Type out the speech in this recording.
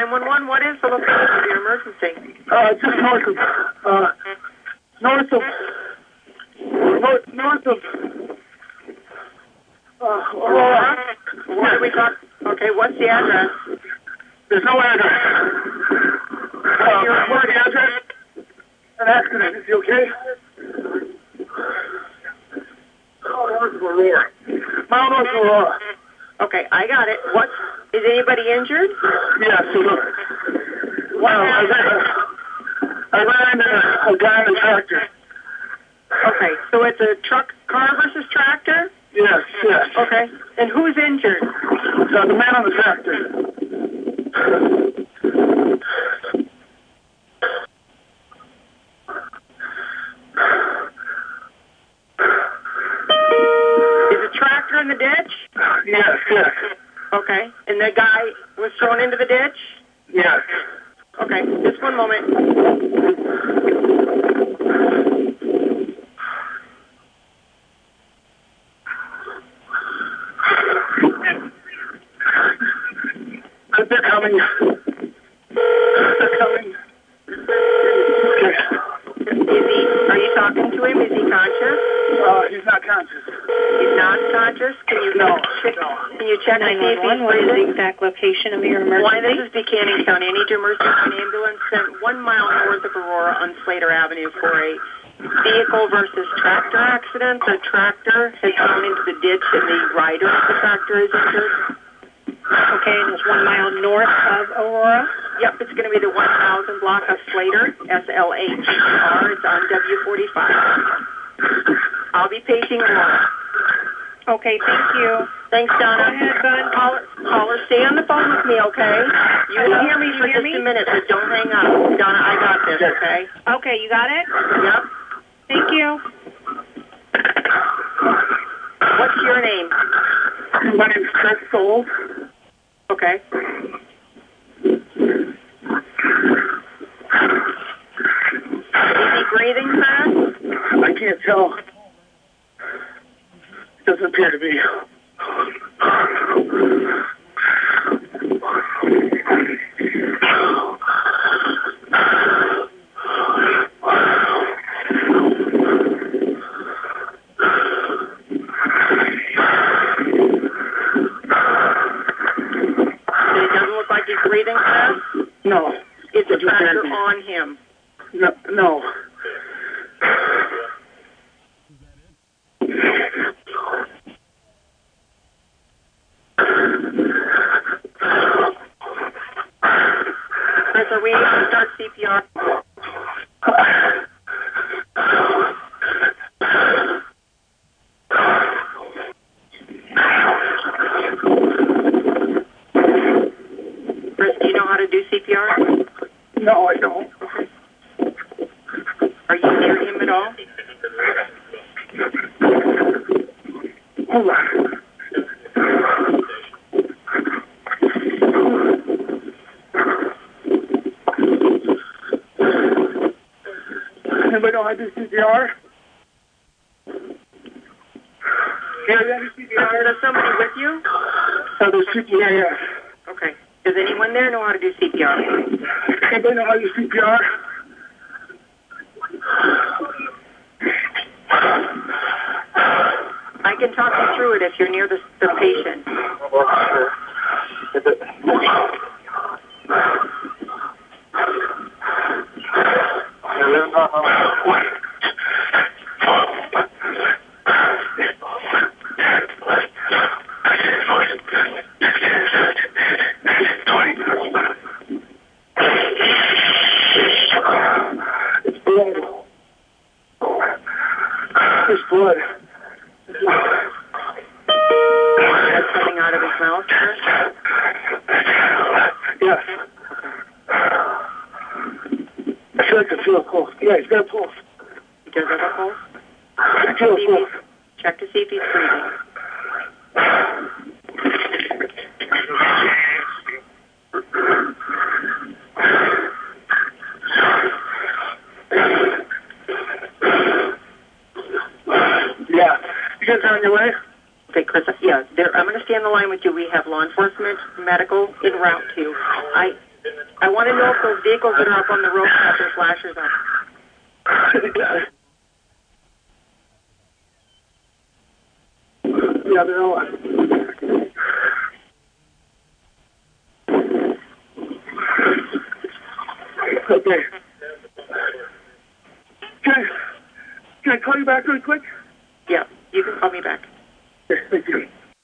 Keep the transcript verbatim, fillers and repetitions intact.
nine one one. What is the location of your emergency? Uh, just north of, uh, north of, north, north of, uh, Aurora. What are we talking? Okay, what's the address? There's no address. Uh, what's the address? An accident. Is he okay? Oh, north of Aurora. Mile north of Aurora. Okay, I got it. What? Is anybody injured? Yeah, so look. Well, I ran, I ran into a guy in a tractor. Okay, so it's a truck, car versus tractor? Yes, yes. Okay, and who's injured? So the man on the tractor. Is the tractor in the ditch? Yes, yes. Okay, and the guy was thrown into the ditch? Yes. Okay, just one moment. They're coming. They're coming. Is he, are you talking to him? Is he conscious? Uh, he's not conscious. He's not conscious? Can you No, check, no. Can you check and see if he's What is the breathing? exact location of your emergency? Why, this is Buchanan County. I need your emergency an ambulance sent one mile north of Aurora on Slater Avenue for a vehicle versus tractor accident. The tractor has gone into the ditch and the rider of the tractor is injured. Okay, and it's one mile north of Aurora? Yep, it's going to be the one thousand block of Slater, S L A T E R. It's on W forty-five. I'll be paging Aurora. Okay, thank you. Thanks, Donna. Go ahead, Bud. Caller, caller, stay on the phone with me, okay? You can hear me Can you for hear just me? a minute, but don't hang up. Donna, I got this, okay? Okay, you got it? Yep. Thank you. What's your name? My name's Chris Souls. Okay. Is he breathing fast? I can't tell. Doesn't appear to be. It doesn't look like he's breathing fast? No. Is the Doesn't appear tractor to be. on him? No. No. Chris, are we able to start C P R? Chris, do you know how to do C P R? No, I don't. Are you near him at all? Hold on. Anybody know how to do C P R? Yeah, that is C P R. Is there somebody with you? Oh, there's people. Yeah, yeah. Okay. Does anyone there know how to do C P R? Anybody know how to do C P R? I can talk you through it if you're near the, the patient. It's blood. It's blood. That's coming out of his mouth, Chris? Yes. I feel like I feel a pulse. Yeah, he's got a pulse. He does have a pulse? I feel a See if pulse. he's- Check to see if he's breathing. Yeah. You guys are on your way? Okay, Chris, yeah, there, I'm going to stay on the line with you. We have law enforcement, medical, en route to. I I want to know if those vehicles that are up on the road have their flashers on. Yeah, they're all on. Okay. Can I, can I call you back really quick? Yeah, you can call me back. Yes, thank you.